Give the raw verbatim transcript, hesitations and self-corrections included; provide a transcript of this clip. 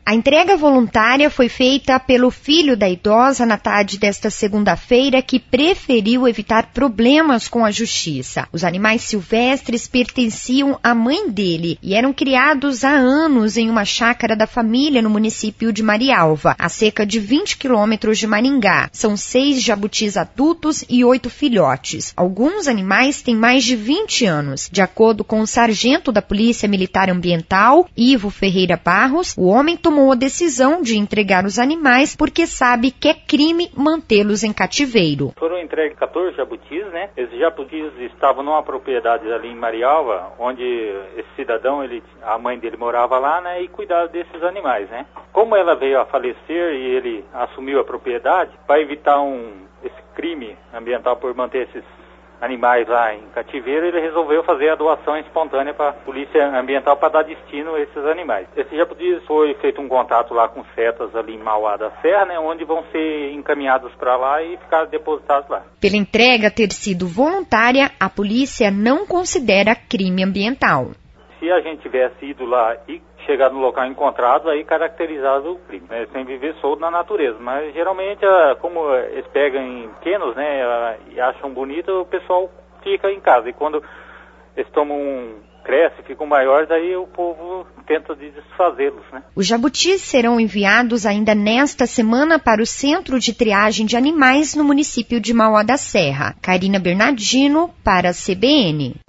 A entrega voluntária foi feita pelo filho da idosa na tarde desta segunda-feira, que preferiu evitar problemas com a justiça. Os animais silvestres pertenciam à mãe dele e eram criados há anos em uma chácara da família no município de Marialva, a cerca de vinte quilômetros de Maringá. São seis jabutis adultos e oito filhotes. Alguns animais têm mais de vinte anos. De acordo com o sargento da Polícia Militar Ambiental, Ivo Ferreira Barros, o homem tomou a decisão de entregar os animais porque sabe que é crime mantê-los em cativeiro. Foram entregues quatorze jabutis, né? Esses jabutis estavam numa propriedade ali em Marialva, onde esse cidadão, ele, a mãe dele morava lá, né? E cuidava desses animais, né? Como ela veio a falecer e ele assumiu a propriedade, para evitar um, esse crime ambiental por manter esses animais lá em cativeiro, ele resolveu fazer a doação espontânea para a Polícia Ambiental para dar destino a esses animais. Esse jabutis foi feito um contato lá com setas ali em Mauá da Serra, né, onde vão ser encaminhados para lá e ficar depositados lá. Pela entrega ter sido voluntária, a polícia não considera crime ambiental. Se a gente tivesse ido lá e chegar no local encontrado, aí caracterizado o crime, né, sem viver solto na natureza. Mas geralmente, como eles pegam em pequenos, né, e acham bonito, o pessoal fica em casa. E quando eles tomam um, crescem, ficam maiores, aí o povo tenta desfazê-los, né? Os jabutis serão enviados ainda nesta semana para o Centro de Triagem de Animais no município de Mauá da Serra. Karina Bernardino para a C B N.